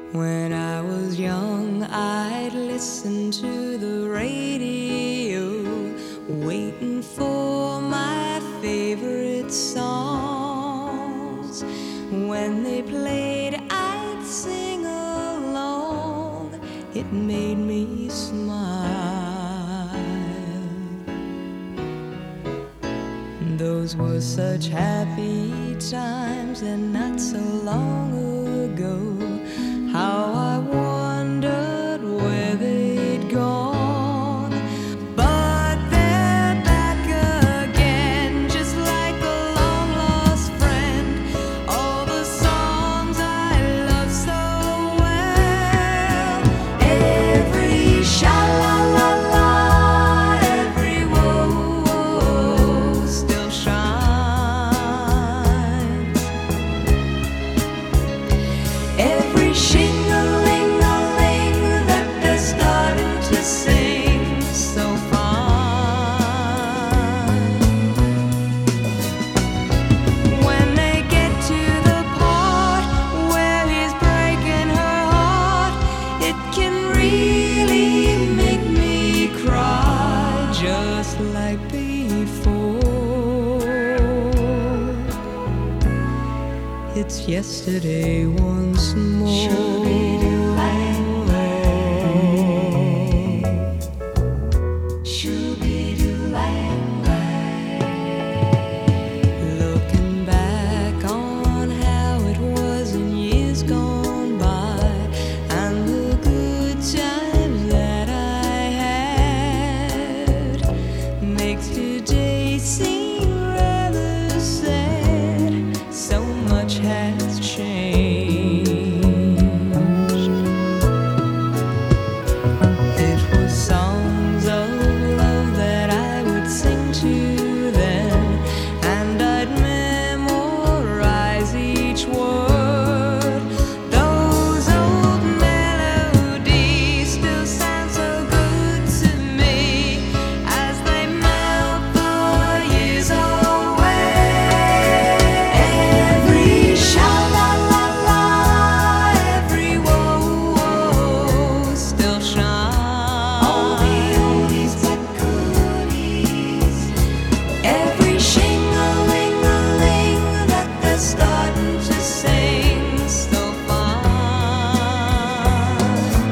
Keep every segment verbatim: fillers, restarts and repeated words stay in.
When I was young, I'd listen to the radio, waiting for my favorite songs. When they played, I'd sing along. It made me smile. Those were such happy times, and not so long ago. How I wondered where they'd gone. But they're back again, just like a long-lost friend. All the songs I love so well. Every sha-la-la-la, every whoa-whoa still shines. Every shing-a-ling-a-ling that they're starting to sing so fine. When they get to the part where he's breaking her heart, it can really make me cry, just like before. It's yesterday once more. Looking back on how it was in years gone by, and the good times that I had, makes today seem rather sad. So much has changed. It was songs of love that I would sing to them, and I'd memorize each word. Those old melodies still sound so good to me as they melt the years away. Every sha-la-la-la, every whoa-whoa still shines. All the oldies but goodies. Every shing-a-ling-a-ling that they're starting to sing so fine.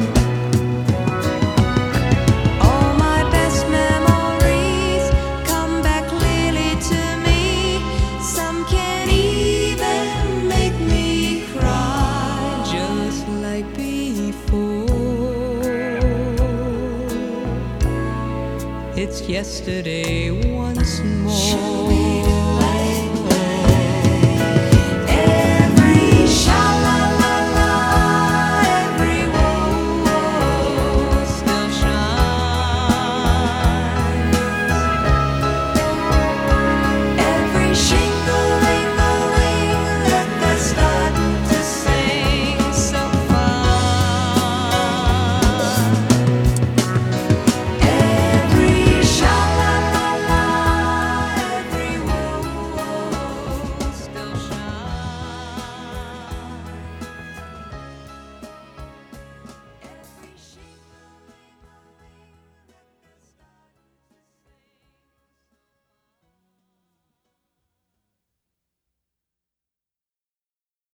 All my best memories come back clearly to me. Some can even make me cry, just like before. It's yesterday once more.